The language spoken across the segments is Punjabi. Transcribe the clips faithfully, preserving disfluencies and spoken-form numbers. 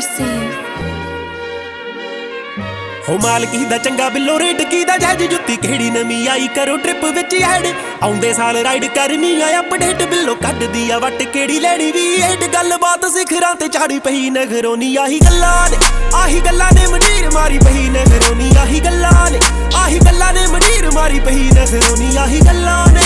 ਹੋ ਮਾਲਕੀ ਦਾ ਚੰਗਾ ਬਿੱਲੋ ਰੇਟ ਕੀ ਦਾ ਜੱਜ ਜੁੱਤੀ ਕਿਹੜੀ ਨਵੀਂ ਆਈ ਕਰੋ ਟ੍ਰਿਪ ਵਿੱਚ ਐਡ ਆਉਂਦੇ ਸਾਲ ਰਾਈਡ ਕਰਨੀ ਆ ਅਪਡੇਟ ਬਿੱਲੋ ਕੱਢਦੀ ਆ ਵੱਟ ਕਿਹੜੀ ਲੈਣੀ ਵੀ ਏਡ ਗੱਲਬਾਤ ਸਿਖਰਾਂ ਤੇ ਚਾੜੀ ਪਈ ਨਗਰੋਂ ਨੀ ਆਹੀ ਗੱਲਾਂ ਨੇ ਆਹੀ ਗੱਲਾਂ ਨੇ ਮੰਡੀਰ ਮਾਰੀ ਪਈ ਨਗਰੋਂ ਨੀ ਆਹੀ ਗੱਲਾਂ ਨੇ ਆਹੀ ਗੱਲਾਂ ਨੇ ਮੰਡੀਰ ਮਾਰੀ ਪਈ ਨਗਰੋਂ ਨੀ ਆਹੀ ਗੱਲਾਂ ਨੇ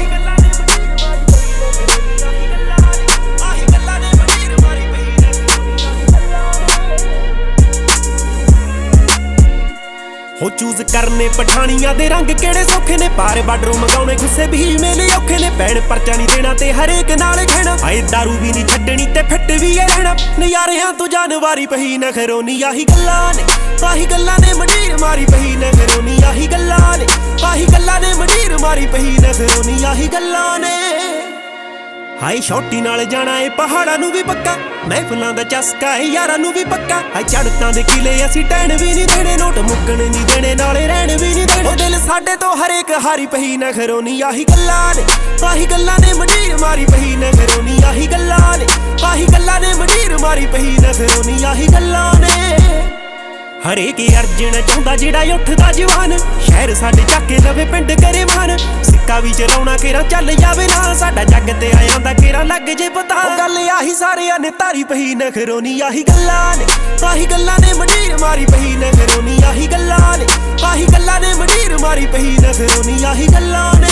ਹੋ ਚੂਜ਼ ਕਰਨੇ ਪਠਾਨੀਆਂ ਦੇ ਰੰਗ ਕਿਹੜੇ ਸੌਖੇ ਨੇ ਪਾਰ ਬਾਰਡਰੋਂ ਮੰਗਾਉਣੇ ਗੁੱਸੇ ਵੀ ਮੇਲੇ ਔਖੇ ਨੇ ਪੈਣ ਪਰਚਾ ਨਹੀਂ ਦੇਣਾ ਤੇ ਹਰੇਕ ਨਾਲ ਖਹਿਣਾ ਆਏ ਦਾਰੂ ਵੀ ਨਹੀਂ ਛੱਡਣੀ ਤੇ ਫਿੱਟ ਵੀ ਐ ਰਹਿਣਾ ਨਜ਼ਾਰਿਆਂ ਤੋਂ ਜਾਨਵਾਰੀ ਪਈ ਨਖਰੋਂ ਨੀ ਆਹੀ ਗੱਲਾਂ ਨੇ ਆਹੀ ਗੱਲਾਂ ਨੇ ਮੰਡੀਰ ਮਾਰੀ ਪਈ ਨਖਰੋਂ ਨੀ ਆਹੀ ਗੱਲਾਂ ਨੇ ਆਹੀ ਗੱਲਾਂ ਨੇ ਮੰਡੀਰ ਮਾਰੀ ਪਈ ਨਖਰੋਂ ਨੀ ਆਹੀ ਗੱਲਾਂ ਨੇ ਹਾਏ ਛੋਟੀ ਨਾਲ ਜਾਣਾ ਏ ਪਹਾੜਾਂ ਨੂੰ ਵੀ ਪੱਕਾ ਮਹਿਫਲਾਂ ਦਾ ਚਸਕਾ ਏ ਯਾਰਾਂ ਨੂੰ ਵੀ ਪੱਕਾ ਹਾਏ ਚੜਤਾਂ ਦੇ ਕਿਲੇ ਅਸੀਂ ਟੈਣ ਵੀ ਨਹੀਂ ਦੇਣੇ ਨੋਟ ਮੁੱਕਣ ਨਹੀਂ ਦੇਣੇ ਨਾਲੇ ਰਹਿਣ ਵੀ ਨਹੀਂ ਦੇਣੇ ਉਹ ਦਿਲ ਸਾਡੇ ਤੋਂ ਹਰੇਕ ਹਾਰੀ ਪਈ ਨਖਰੋਂ ਨੀ ਆਹੀ ਗੱਲਾਂ ਨੇ ਆਹੀ ਗੱਲਾਂ ਨੇ ਮੰਡੀਰ ਮਾਰੀ ਪਈ ਨਖਰੋਂ ਨੀ ਆਹੀ ਗੱਲਾਂ ਨੇ ਆਹੀ ਗੱਲਾਂ ਨੇ ਮੰਡੀਰ ਮਾਰੀ ਪਈ ਨਖਰੋਂ ਨੀ ਆਹੀ ਗੱਲਾਂ ਨੇ ਹਰੇਕ ਅਰਜਨ ਚਾਹੁੰਦਾ ਜਿਹੜਾ ਉੱਠਦਾ ਜਵਾਨ ਸ਼ਹਿਰ ਸਾਡੇ ਚੱਕੇ ਲਵੇ ਪਿੰਡ ਕਰੇ ਮਾਨ ਸਿੱਕਾ ਵੀ ਚਲਾਉਣਾ ਕੇਰਾ ਚੱਲ ਜਾਵੇ ਨਾ ਸਾਡਾ ਜੱਗ ਤੇ ਆਇਆਂ ਦਾ ਕੇਰਾ ਲੱਗ ਜੇ ਪਤਾ ਗੱਲ ਆਹੀ ਸਾਰਿਆਂ ਨੇ ਧਾਰੀ ਪਈ ਨਖਰੋਂ ਨੀ ਆਹੀ ਗੱਲਾਂ ਨੇ ਆਹੀ ਗੱਲਾਂ ਨੇ ਮੰਡੀਰ ਮਾਰੀ ਪਈ ਨਖਰੋਂ ਨੀ ਆਹੀ ਗੱਲਾਂ ਨੇ ਆਹੀ ਗੱਲਾਂ ਨੇ ਮੰਡੀਰ ਮਾਰੀ ਪਈ ਨਖਰੋਂ ਨੀ ਆਹੀ ਗੱਲਾਂ ਨੇ